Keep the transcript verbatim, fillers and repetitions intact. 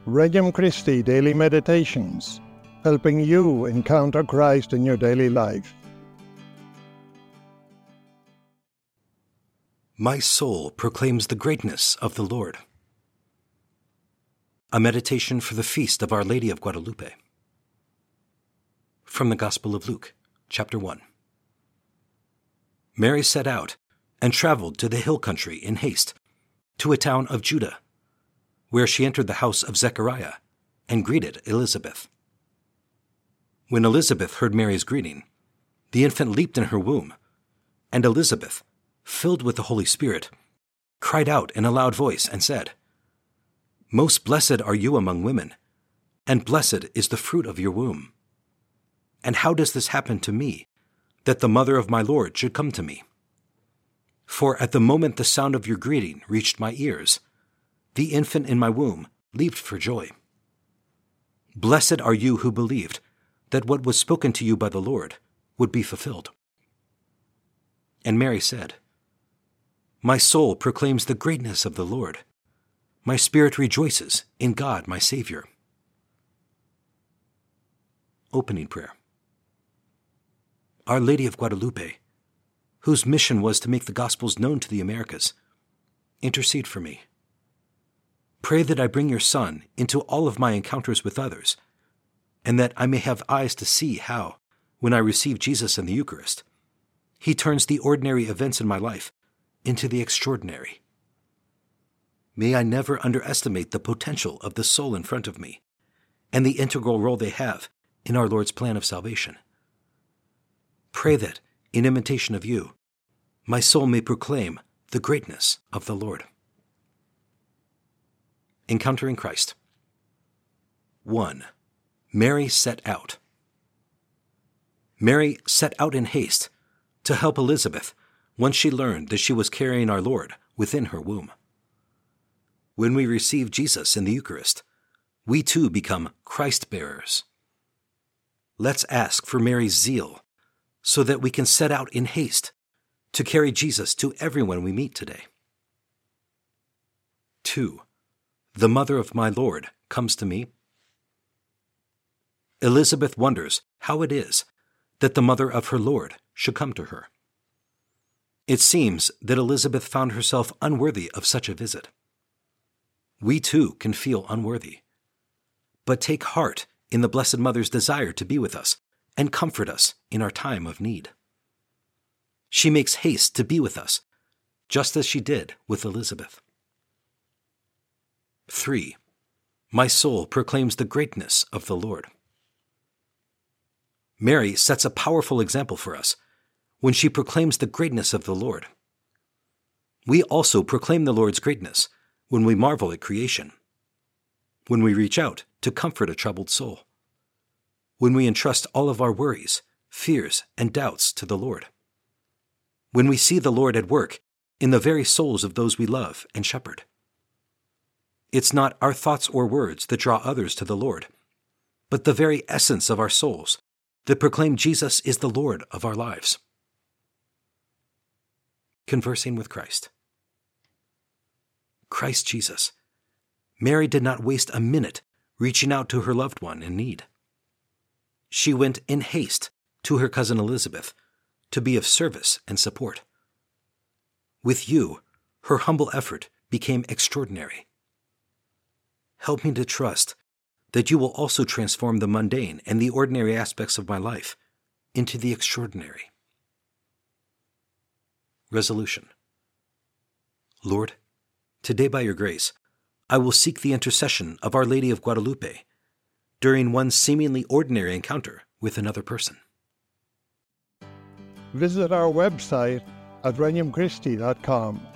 Regnum Christi Daily Meditations, helping you encounter Christ in your daily life. My soul proclaims the greatness of the Lord. A meditation for the feast of Our Lady of Guadalupe. From the Gospel of Luke, chapter one. Mary set out and traveled to the hill country in haste, to a town of Judah, where she entered the house of Zechariah and greeted Elizabeth. When Elizabeth heard Mary's greeting, the infant leaped in her womb, and Elizabeth, filled with the Holy Spirit, cried out in a loud voice and said, "Most blessed are you among women, and blessed is the fruit of your womb. And how does this happen to me, that the mother of my Lord should come to me? For at the moment the sound of your greeting reached my ears, the infant in my womb leaped for joy. Blessed are you who believed that what was spoken to you by the Lord would be fulfilled." And Mary said, "My soul proclaims the greatness of the Lord. My spirit rejoices in God my Savior." Opening Prayer. Our Lady of Guadalupe, whose mission was to make the Gospels known to the Americas, intercede for me. Pray that I bring your Son into all of my encounters with others, and that I may have eyes to see how, when I receive Jesus in the Eucharist, he turns the ordinary events in my life into the extraordinary. May I never underestimate the potential of the soul in front of me and the integral role they have in our Lord's plan of salvation. Pray that, in imitation of you, my soul may proclaim the greatness of the Lord. Encountering Christ. one. Mary set out. Mary set out in haste to help Elizabeth once she learned that she was carrying our Lord within her womb. When we receive Jesus in the Eucharist, we too become Christ-bearers. Let's ask for Mary's zeal so that we can set out in haste to carry Jesus to everyone we meet today. two. The mother of my Lord comes to me. Elizabeth wonders how it is that the mother of her Lord should come to her. It seems that Elizabeth found herself unworthy of such a visit. We too can feel unworthy, but take heart in the Blessed Mother's desire to be with us and comfort us in our time of need. She makes haste to be with us, just as she did with Elizabeth. three. My soul proclaims the greatness of the Lord. Mary sets a powerful example for us when she proclaims the greatness of the Lord. We also proclaim the Lord's greatness when we marvel at creation, when we reach out to comfort a troubled soul, when we entrust all of our worries, fears, and doubts to the Lord, when we see the Lord at work in the very souls of those we love and shepherd. It's not our thoughts or words that draw others to the Lord, but the very essence of our souls that proclaim Jesus is the Lord of our lives. Conversing with Christ. Christ Jesus. Mary did not waste a minute reaching out to her loved one in need. She went in haste to her cousin Elizabeth to be of service and support. With you, her humble effort became extraordinary. Help me to trust that you will also transform the mundane and the ordinary aspects of my life into the extraordinary. Resolution. Lord, today by your grace, I will seek the intercession of Our Lady of Guadalupe during one seemingly ordinary encounter with another person. Visit our website at regnum christi dot com